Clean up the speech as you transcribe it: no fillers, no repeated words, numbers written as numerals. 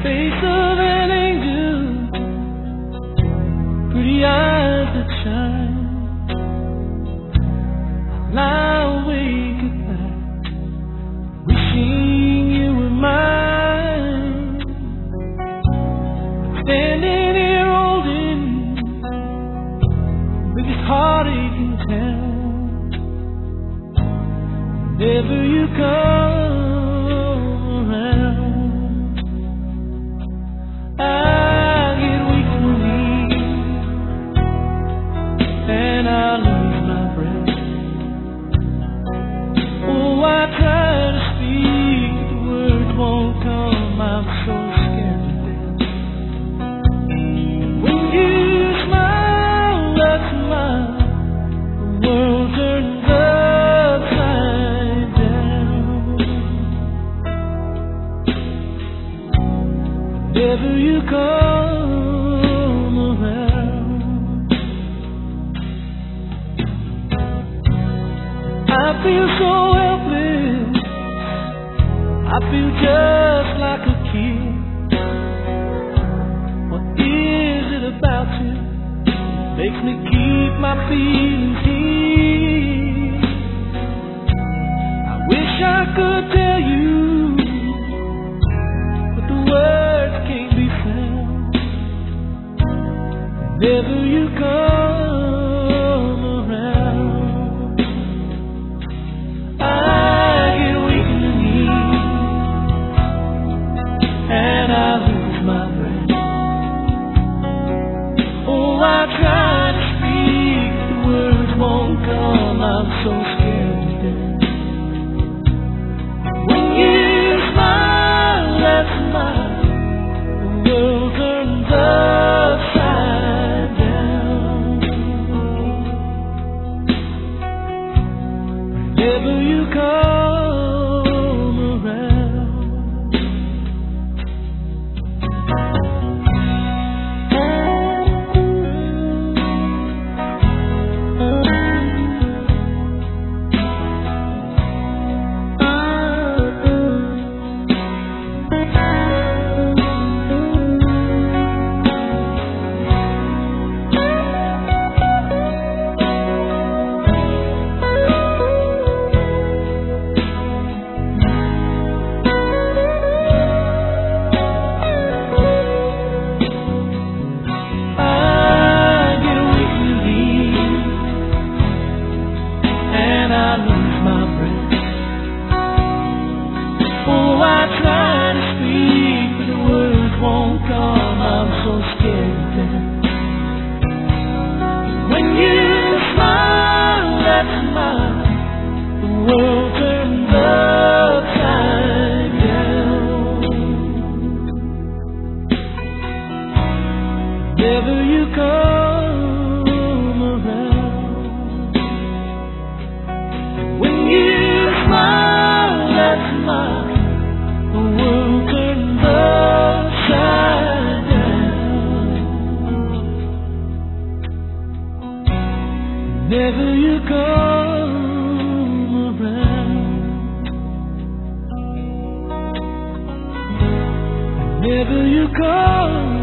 face of an angel, pretty eyes that shine. I lie awake at night, wishing you were mine. Standing here holding biggest heartache in town. Whenever you come around, I get weak and weak, and I lose my breath. Oh, I try to speak, the words won't come. I'm so scared to death. When you smile, that smile, the world turns upside down. Whenever you come around, I feel so helpless. I feel just like a kid. What is it about you makes me keep my feelings here? I wish I could tell you, but the words can't be found. Whenever you come around, I get weak in the knees, and I lose my breath. Oh, I try to speak, the words won't come. I'm so scared to death. When you smile, that smile, the world turns upside down. Whenever you come around, whenever you come around, when you smile, that smile, the world turns upside down. Whenever you come around, whenever you come